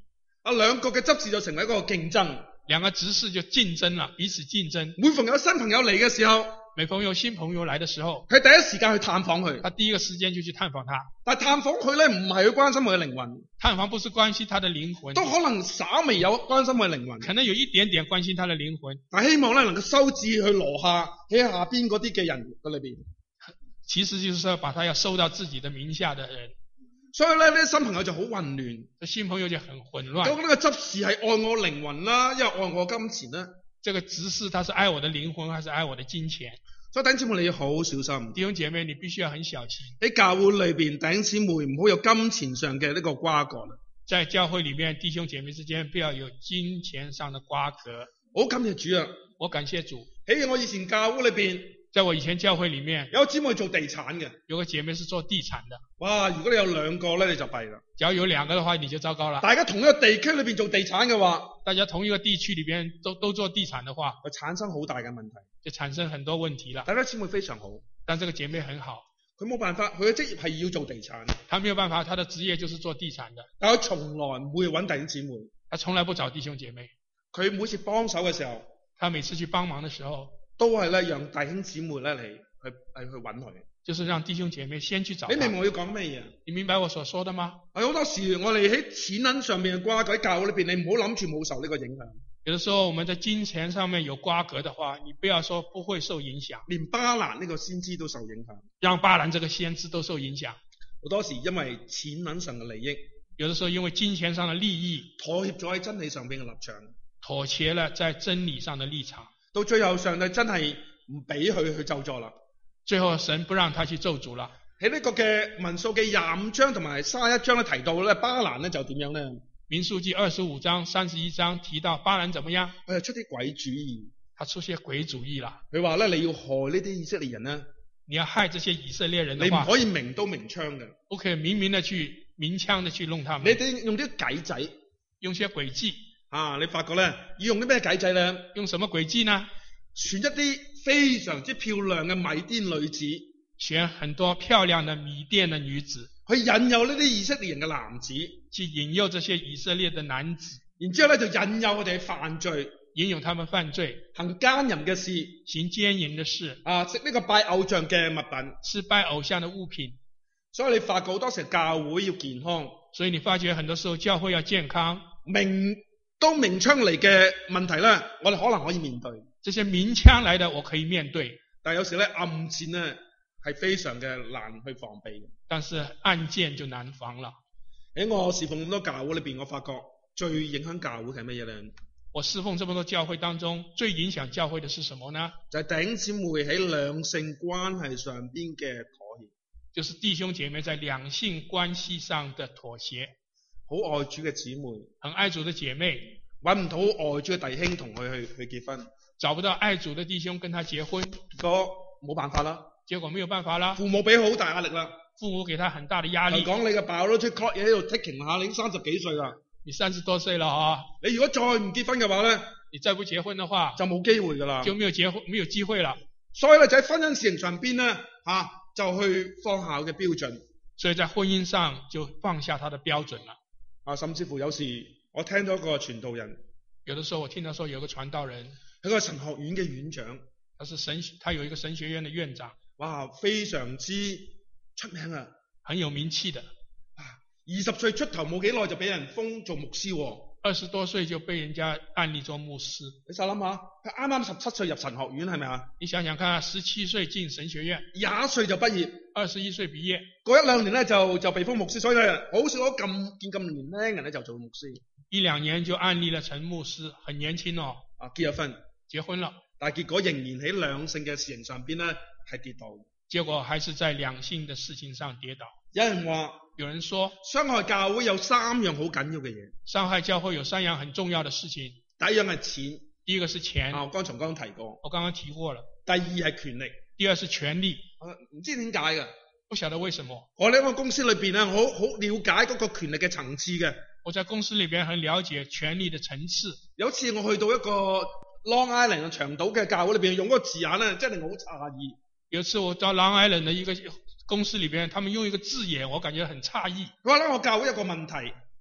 啊兩個嘅執事就成為一個競爭。 兩個執事就競爭了，彼此競爭。 每逢有新朋友嚟嘅時候， 每逢有新朋友來的時候， 佢第一時間去探訪佢。 他第一個時間就去探訪他。 但係探訪佢咧，唔係去關心佢嘅靈魂， 探訪不是關心他的靈魂， 都可能稍微有關心佢嘅靈魂， 可能有一點點關心他的靈魂。 但係希望咧能夠收治去羅下喺下邊嗰啲嘅人嘅裏邊。 其實就是說把他要收到自己的名下的人。 所以咧呢啲新朋友就好混亂， 新朋友就很混亂。 究竟呢個執事係愛我靈魂啦，因為愛我金錢啦？ 這個執事他是愛我的靈魂，還是愛我的金錢？ 所以弟兄姊妹你要好小心。 弟兄姐妹，你必須要很小心。 喺教會裏邊，弟兄姊妹唔好有金錢上嘅呢個瓜葛啦。 在教會裏面，弟兄姐妹之間不要有金錢上的瓜葛。 我感謝主啊！ 我感謝主。 喺我以前教會裏邊， 在我以前教會裏面， 有姊妹做地產嘅， 有個姐妹是做地產的。 哇！如果你有兩個咧，你就弊啦。 只要有兩個的話，你就糟糕了。 大家同一個地區裏邊做地產嘅話， 大家同一個地區裏邊都都做地產的話， 會產生好大嘅問題， 就產生很多問題了。 大家姊妹非常好， 但這個姐妹很好， 佢冇辦法，佢嘅職業係要做地產， 她沒有辦法，她的職業就是做地產的。 但佢從來唔會揾弟兄姊妹， 她從來不找弟兄姐妹。 佢每次幫手嘅時候， 她每次去幫忙的時候， 都係咧讓弟兄姊妹咧嚟去嚟去揾佢。 就是讓弟兄姐妹先去找他。 你明唔明我要講咩嘢？ 你明白我所說的嗎？ 係好多時我哋喺錢銀上面嘅瓜葛喺教會裏邊，你唔好諗住冇受呢個影響。 有的時候我們在金錢上面有瓜葛的話，你不要說不會受影響。 連巴蘭呢個先知都受影響， 讓巴蘭這個先知都受影響。 好多時因為錢銀上嘅利益， 有的時候因為金錢上的利益， 妥協咗喺真理上邊嘅立場， 妥協了在真理上的立場， 到最後上帝真係唔俾佢去咒詛啦。 最後神不讓他去咒詛了。 喺呢個嘅民數記廿五章同埋三十一章咧提到咧巴蘭咧就點樣咧？ 民數記二十五章、三十一章提到巴蘭怎麼樣？ 佢就出啲鬼主意， 他出些鬼主意啦。 佢話咧你要害呢啲以色列人咧， 你要害這些以色列人的話， 你唔可以明刀明槍嘅， 不可以明明的去明槍的去弄他們。 你哋用啲計仔， 用些詭計啊！你發覺咧要用啲咩計仔咧？ 用什麼詭計呢？ 選一啲非常之漂亮嘅米甸女子， 選很多漂亮的米甸的女子， 去引誘呢啲以色列人嘅男子， 去引誘這些以色列的男子， 然之後咧就引誘佢哋犯罪， 引誘他們犯罪， 行奸淫嘅事， 行奸淫的事， 啊食呢個拜偶像嘅物品， 吃拜偶像的物品。 所以你發覺好多時教會要健康， 所以你發覺很多時候教會要健康， 明刀明槍嚟嘅問題咧，我哋可能可以面對。 這些明槍來的我可以面對， 但有時咧暗箭咧係非常嘅難去防備嘅。 但是暗箭就難防了。 喺我侍奉咁多教會裏邊，我發覺最影響教會係乜嘢咧？ 我侍奉這麼多教會當中，最影響教會的是什麼呢？ 就係弟兄姊妹喺兩性關係上邊嘅妥協， 就是弟兄姐妹在兩性關係上的妥協。 好愛主嘅姊妹， 很愛主的姐妹， 揾唔到愛主嘅弟兄同佢去去結婚， 找不到愛主的弟兄跟他結婚， 結果冇辦法啦， 結果沒有辦法啦， 父母俾好大壓力啦， 父母給他很大的壓力。 講你嘅 biological clock 喺度 ticking 下，你已經三十幾歲啦， 你三十多歲了啊， 你如果再唔結婚嘅話咧， 你再不結婚的話， 就冇機會噶啦， 就沒有結婚，沒有機會了。 所以咧就喺婚姻事情上邊咧吓，就去放下嘅標準， 所以在婚姻上就放下他的標準了。 啊，甚至乎有時我聽到一個傳道人， 有的時候我聽到說有個傳道人， 係個神學院嘅院長， 他是神，他有一個神學院的院長， 哇，非常之出名啊， 很有名氣的。 啊，二十歲出頭冇幾耐就俾人封做牧師喎。 二十多歲就被人家安利做牧師， 你細諗下，佢啱啱十七歲入神學院係咪啊？ 你想想看，十七歲進神學院， 廿歲就畢業， 二十一歲畢業， 過一兩年咧就就被封牧師，所以咧好少我咁見咁年輕人咧就做牧師。 一兩年就安利了成牧師，很年輕哦。 啊，結咗婚， 結婚了， 但係結果仍然喺兩性嘅事情上邊咧係跌倒， 結果還是在兩性嘅事情上跌倒。 有人話， 有人說， 傷害教會有三樣好緊要嘅嘢。 傷害教會有三樣很重要的事情。 第一樣係錢， 第一個是錢， 啊，我剛才剛提過， 我剛剛提過了。 第二係權力， 第二是權力， 啊，唔知點解嘅， 不曉得為什麼。 我喺我公司裏邊咧，好好了解嗰個權力嘅層次嘅。 我在公司裏邊很了解權力的層次。 有一次我去到一個 Long Island 嘅長島嘅教會裏邊，用嗰個字眼咧，真係令我好詫異。 有一次我到 Long Island 嘅一個公司裏邊，他們用一個字眼，我感覺很詫異。 佢話咧，我教會有個問題，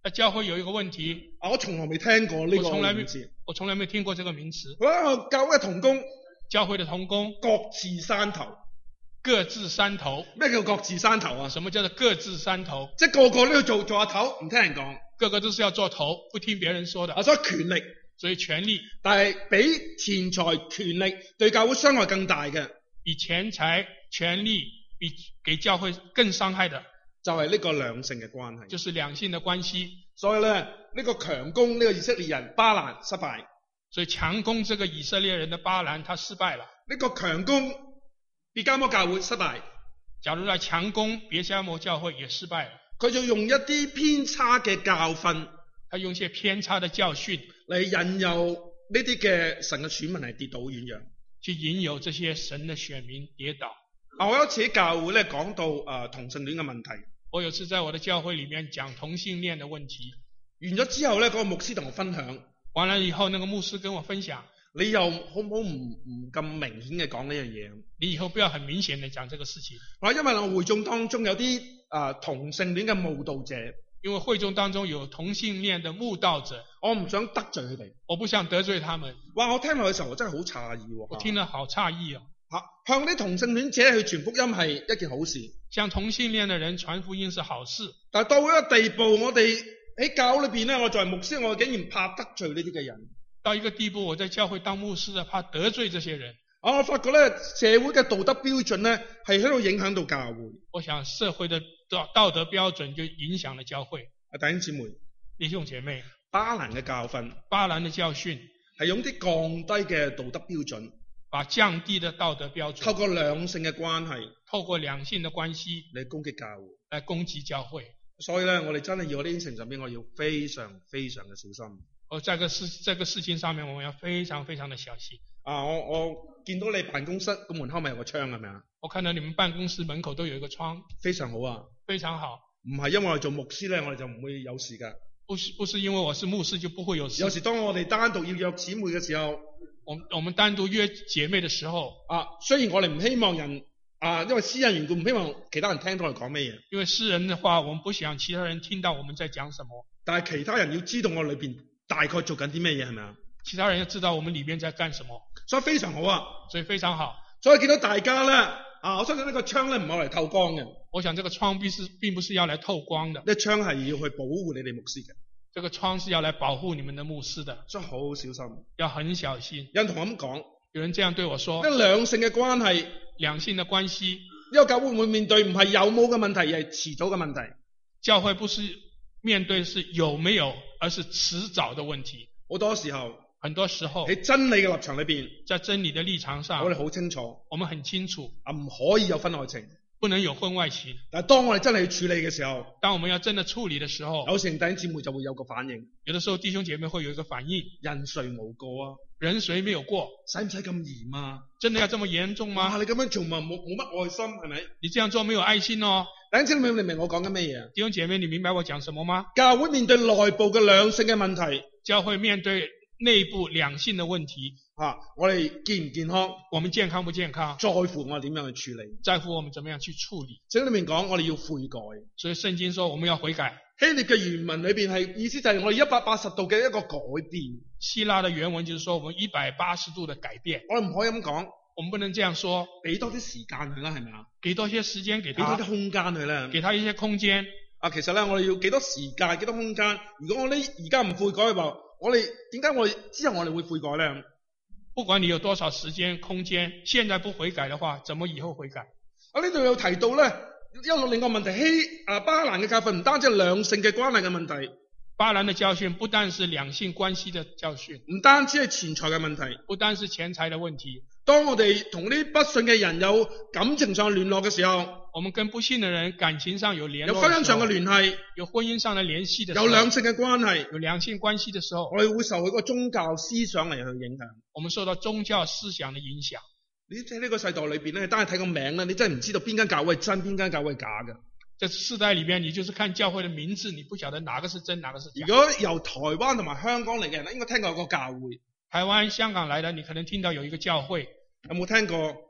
在教會有一個問題， 啊，我從來未聽過呢我從來沒個名字。 我從來沒聽過這個名詞。 哇，教會嘅同工教會的同工各自山頭， 各自山頭。 咩叫各自山頭啊？ 什麼叫做各自山頭？ 即係個個都要做做下頭，唔聽人講。 個個都是要做頭，不聽別人說的。 啊，所以權力， 所以權力， 但係比錢財權力對教會傷害更大嘅， 比錢財權力比給教會更傷害的， 就係呢個兩性嘅關係。 就是兩性的關係。 所以咧，呢個強攻呢個以色列人巴蘭失敗。 所以強攻這個以色列人的巴蘭，他失敗了。 呢個強攻別迦摩教會失敗。 假如來強攻別迦摩教會也失敗了。 佢就用一啲偏差嘅教訓， 他用一些偏差的教訓嚟引誘呢啲嘅神嘅選民係跌倒軟弱， 去引誘這些神的選民跌倒。 啊，我有一次喺教會咧講到誒、呃、同性戀嘅問題。 我有次在我的教會裏面講同性戀的問題， 完咗之後咧，嗰、那個牧師同我分享， 完了以後，那個牧師跟我分享， 你又好唔好唔唔咁明顯嘅講呢樣嘢？ 你以後不要很明顯地講這個事情。 啊，因為我會眾當中有啲啊、呃、同性戀嘅慕道者， 因為會眾當中有同性戀的慕道者， 我唔想得罪佢哋， 我不想得罪他們。 哇！我聽落嘅時候，我真係好詫異。 我聽了好詫異啊！ 嚇，向啲同性戀者去傳福音係一件好事， 向同性戀的人傳福音是好事。 但係到一個地步，我哋喺教裏邊咧，我作為牧師，我竟然怕得罪呢啲嘅人。 到一個地步，我在教會當牧師的，怕得罪這些人。 啊，我發覺咧，社會嘅道德標準咧，係喺度影響到教會。 我想社會的道道德標準就影響了教會。 啊，弟兄姊妹， 弟兄姐妹， 巴蘭嘅教訓， 巴蘭的教訓係用啲降低嘅道德標準， 把降低的道德標準， 透過兩性嘅關係， 透過兩性的關係嚟攻擊教會， 來攻擊教會。 所以咧，我哋真係要喺呢啲事情上邊，我要非常非常嘅小心。 我在個事這個事情上面，我們要非常非常的小心。 啊，我我見到你辦公室個門口咪有個窗係咪啊？ 我看到你們辦公室門口都有一個窗， 非常好啊， 非常好。 唔係因為我哋做牧師咧，我哋就唔會有事㗎。 不是不是因為我是牧師就不會有事。 有時當我哋單獨要約姊妹嘅時候， 我我們單獨約姐妹的時候， 啊，雖然我哋唔希望人啊，因為私人緣故唔希望其他人聽到我哋講咩嘢。 因為私人的話，我們不想其他人聽到我們在講什麼。 但係其他人要知道我裏邊大概做緊啲咩嘢，係咪啊？ 其他人要知道我們裏面在幹什麼， 所以非常好啊。 所以非常好。 所以見到大家咧，啊，我相信呢個窗咧唔係嚟透光嘅。 我想這個窗並是並不是要來透光的。 呢窗係要去保護你哋牧師嘅。 這個窗是要來保護你們的牧師的。 所以好好小心。 要很小心。 有人同我咁講， 有人這樣對我說。 呢兩性嘅關係， 兩性的關係， 呢個教會會唔會面對唔係有冇嘅問題，而係遲早嘅問題？ 教會不是面對是有沒有，而是遲早的問題。 好多時候， 很多時候喺真理嘅立場裏邊， 在真理的立場上， 我哋好清楚， 我們很清楚， 啊，唔可以有婚外情， 不能有婚外情。 但係當我哋真係去處理嘅時候， 當我們要真的處理的時候， 有時弟兄姊妹就會有個反應。 有的時候弟兄姐妹會有一個反應， 人誰無過啊？ 人誰沒有過？ 使唔使咁嚴啊？ 真的要這麼嚴重嗎？ 啊，你咁樣做咪冇冇乜愛心係咪？ 你這樣做沒有愛心哦。 弟兄姊妹，你明我講緊咩嘢？ 弟兄姐妹，你明白我講什麼嗎？ 教會面對內部嘅兩性嘅問題， 教會面對內部兩性的問題， 啊，我哋健唔健康？ 我們健康不健康？ 在乎我哋點樣去處理？ 在乎我們怎麼樣去處理？ 聖經裏面講，我哋要悔改。 所以聖經說我們要悔改。 希臘嘅原文裏邊係意思就係我哋一百八十度嘅一個改變。 希臘的原文就是說我們一百八十度的改變。 我哋唔可以咁講， 我們不能這樣說。 俾多啲時間佢啦，係咪啊？ 給多些時間給他， 俾多啲空間佢啦， 給他一些空間。 啊，其實咧，我哋要幾多時間，幾多空間？如果我呢而家唔悔改嘅話，我哋點解我哋之後我哋會悔改咧？ 不管你有多少時間空間，現在不悔改的話，怎麼以後悔改？ 啊，呢度有提到咧，一路另外問題，希啊巴蘭嘅教訓唔單止係兩性嘅關係嘅問題， 巴蘭嘅教訓不單是兩性關係嘅教訓， 唔單止係錢財嘅問題， 不單是錢財嘅問題。 當我哋同啲不信嘅人有感情上聯絡嘅時候， 我們跟不信嘅人感情上有聯絡， 有婚姻上嘅聯繫， 有婚姻上嘅聯繫的時候， 有兩性嘅關係， 有兩性關係嘅時候， 我哋會受佢個宗教思想嚟去影響。 我們受到宗教思想嘅影響。 你喺呢個世代裏邊咧，單係睇個名咧，你真係唔知道邊間教會係真，邊間教會係假嘅。 這世代裏面，你就是看教會的名字，你不曉得哪個是真，哪個是假。 如果由台灣同埋香港嚟嘅人咧，應該聽過有個教會。 台灣、香港來的，你可能聽到有一個教會。 有冇聽過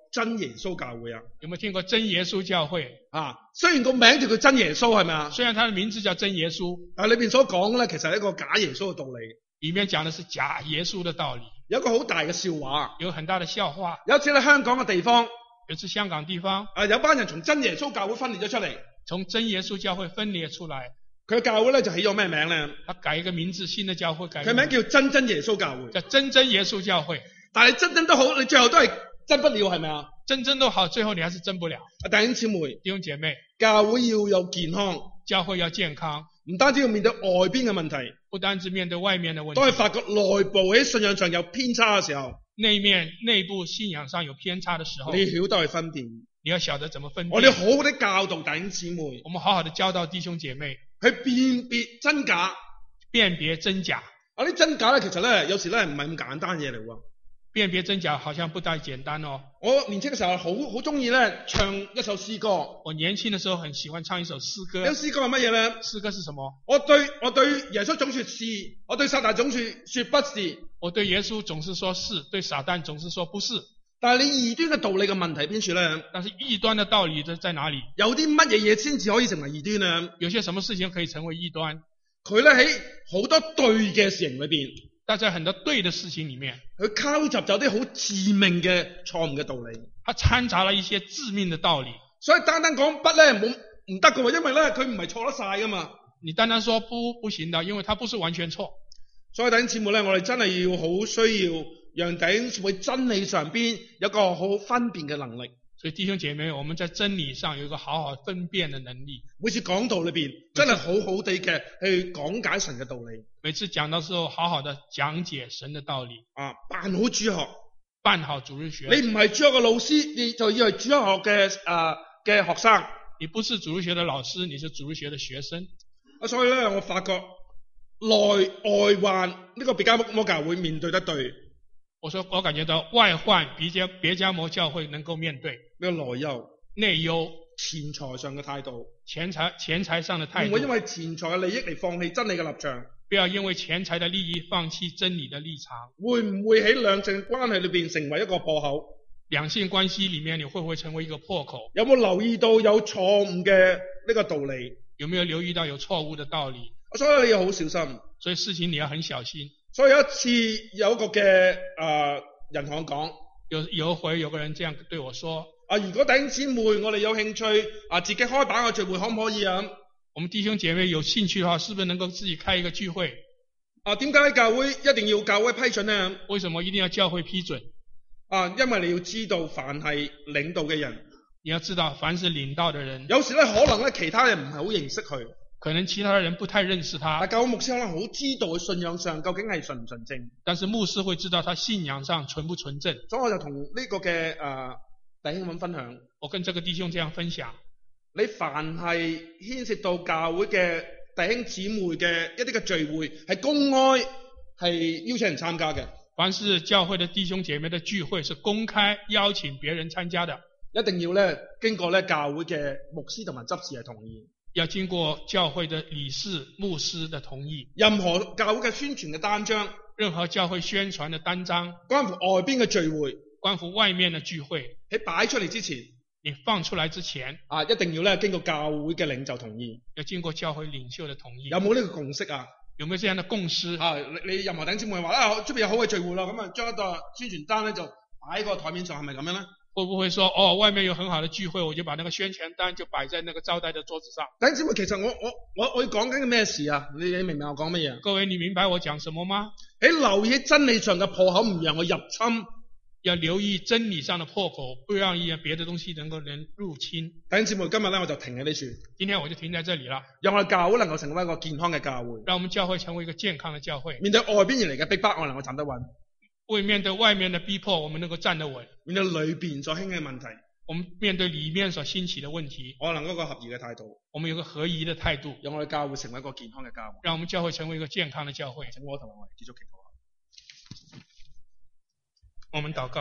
真耶穌教會啊？ 有沒有聽過真耶穌教會？ 啊，雖然個名就叫真耶穌係咪啊？ 雖然它的名字叫真耶穌， 但係裏邊所講咧，其實係一個假耶穌嘅道理。 裡面講的是假耶穌的道理。 有一個好大嘅笑話， 有很大的笑話。 有一次喺香港嘅地方， 有一次香港地方， 啊有班人從真耶穌教會分裂咗出嚟， 從真耶穌教會分裂出來。 佢嘅教會咧就起咗咩名咧？ 他改一個名字，新的教會改。 佢名叫真真耶穌教會， 叫真真耶穌教會。 但係真真都好，你最後都係真不了，係咪啊？ 真真都好，最後你還是真不了。 啊，弟兄姊妹， 弟兄姐妹， 教會要有健康， 教會要健康， 唔單止要面對外邊嘅問題， 不單止面對外面的問題， 都係發覺內部喺信仰上有偏差嘅時候， 內面內部信仰上有偏差的時候， 你曉得去分辨。 你要曉得怎麼分辨。 我哋好好地教導弟兄姊妹， 我們好好的教導弟兄姐妹去辨別真假， 辨別真假。 啊啲真假咧，其實咧有時咧唔係咁簡單嘢嚟喎。 辨別真假好像不太簡單哦。 我年輕嘅時候好好中意咧唱一首詩歌。 我年輕嘅時候很喜歡唱一首詩歌。 呢首詩歌係乜嘢咧？ 詩歌是什麼？ 我對我對耶穌總說是，我對撒旦總說說不是。 我對耶穌總是說是，對撒旦總是說不是。 但係你異端嘅道理嘅問題邊處咧？ 但是異端嘅道理在在哪裡？ 有啲乜嘢嘢先至可以成為異端啊？ 有些什麼事情可以成為異端？ 佢咧喺好多對嘅事情裏邊， 但在很多對嘅事情裡面， 佢溝雜咗啲好致命嘅錯誤嘅道理。 它摻雜了一些致命嘅道理。 所以單單講不咧冇唔得㗎喎，因為咧佢唔係錯得晒㗎嘛。 你單單說不不行的，因為它不是完全錯。 所以弟兄姊妹咧，我哋真係要好需要讓弟兄姊妹真理上邊有個好好分辨嘅能力。 所以弟兄姐妹，我們在真理上有一個好好分辨嘅能力。 每次講道裏邊真係好好地嘅去講解神嘅道理。 每次講到時候，好好的講解神嘅道理。 啊，辦好主學， 辦好主日學。 你唔係主學嘅老師，你就以為主日學嘅啊嘅學生。 你不是主日學嘅老師，你是主日學嘅學生。 啊，所以咧，我發覺內外患呢個別家摩教會面對得對。 我說我感覺到外患別家別家摩教會能夠面對呢個內憂、 內憂、 錢財上嘅態度， 錢財錢財上嘅態度， 唔會因為錢財嘅利益嚟放棄真理嘅立場。 不要因為錢財嘅利益放棄真理嘅立場。 會唔會喺兩性關係裏邊成為一個破口？ 兩性關係裡面，你會唔會成為一個破口？ 有冇留意到有錯誤嘅呢個道理？ 有沒有留意到有錯誤嘅道理？ 所以你要好小心。 所以事情你要很小心。 所以有一次有一個嘅誒、呃、人同我講， 有有一回有個人這樣對我說： 啊，如果弟兄姊妹我哋有興趣啊，自己開辦個聚會可唔可以啊？ 我們弟兄姐妹有興趣嘅話，是不是能夠自己開一個聚會？ 啊，點解教會一定要教會批准呢？ 為什麼一定要教會批准？ 啊，因為你要知道，凡係領導嘅人， 你要知道，凡是領導嘅人， 有時咧可能咧其他人唔係好認識佢。 可能其他人不太認識他， 但教會牧師可能好知道佢信仰上究竟係純唔純正。 但是牧師會知道他信仰上純不純正。 所以我就同呢個嘅誒、呃、弟兄們分享， 我跟這個弟兄這樣分享： 你凡係牽涉到教會嘅弟兄姊妹嘅一啲嘅聚會，係公開係邀請人參加嘅。 凡是教會的弟兄姐妹的聚會是公開邀請別人參加的， 一定要咧經過咧教會嘅牧師同埋執事係同意。 要經過教會的理事、牧師的同意。 任何教會嘅宣傳嘅單張， 任何教會宣傳的單張， 關乎外邊嘅聚會， 關乎外面的聚會， 喺擺出嚟之前， 你放出來之前， 啊，一定要咧經過教會嘅領袖同意。 要經過教會領袖的同意。 有冇呢個共識啊？ 有沒有這樣的共識？ 啊，你你任何弟兄姊妹話啊，出邊有好嘅聚會啦，咁啊將一個宣傳單咧就擺喺個台面上，係咪咁樣咧？ 會不會說哦，外面有很好的聚會，我就把那個宣傳單就擺在那個招待的桌子上？ 弟兄姊妹，其實我我我我要講緊嘅咩事啊？你你明唔明我講乜嘢？ 各位，你明白我講什麼嗎？ 喺留意真理上嘅破口，唔讓我入侵。 要留意真理上的破口，不讓一樣別的東西能夠能入侵。 弟兄姊妹，今日咧我就停喺呢處。 今天我就停在這裏了。 讓我哋教會能夠成為一個健康嘅教會。 讓我們教會成為一個健康的教會。 面對外邊而嚟嘅逼迫，我能夠站得穩。 為面對外面的逼迫，我們能夠站得穩。 面對裏邊所興嘅問題， 我們面對裏面所興起的問題， 我能夠一個合宜嘅態度。 我們有個合宜的態度， 讓我哋教會成為一個健康嘅教會。 讓我們教會成為一個健康的教會。 請我同我哋繼續祈禱。 我們禱告。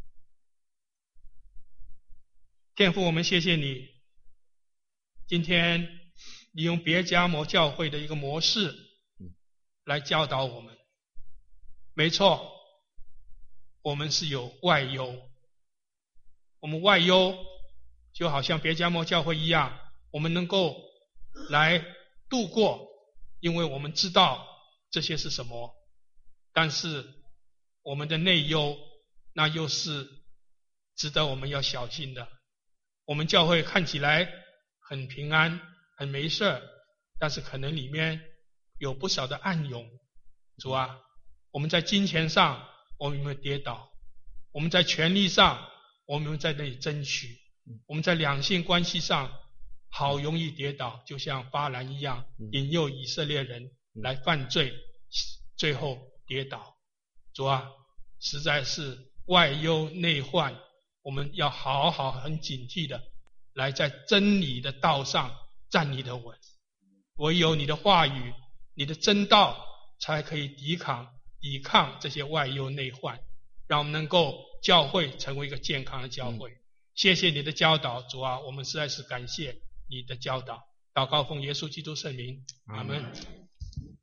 天父，我們謝謝你，今天你用別迦摩教會的一個模式來教導我們。沒錯，我們是有外憂， 我们外忧就好像别迦摩教会一样，我们能够来度过，因为我们知道这些是什么。但是我们的内忧，那又是值得我们要小心的。我们教会看起来很平安，很没事，但是可能里面有不少的暗涌。主啊，我们在金钱上我们有没有跌倒？我们在权力上我们有没有在那里争取？我们在两性关系上好容易跌倒，就像巴兰一样，引诱以色列人来犯罪，最后跌倒。主啊，实在是外忧内患，我们要好好很警惕的来在真理的道上站立的稳。唯有你的话语，你的真道才可以抵抗抵抗这些外忧内患，让我们能够教会成为一个健康的教会。谢谢你的教导，主啊，我们实在是感谢你的教导。祷告奉耶稣基督圣名，阿们。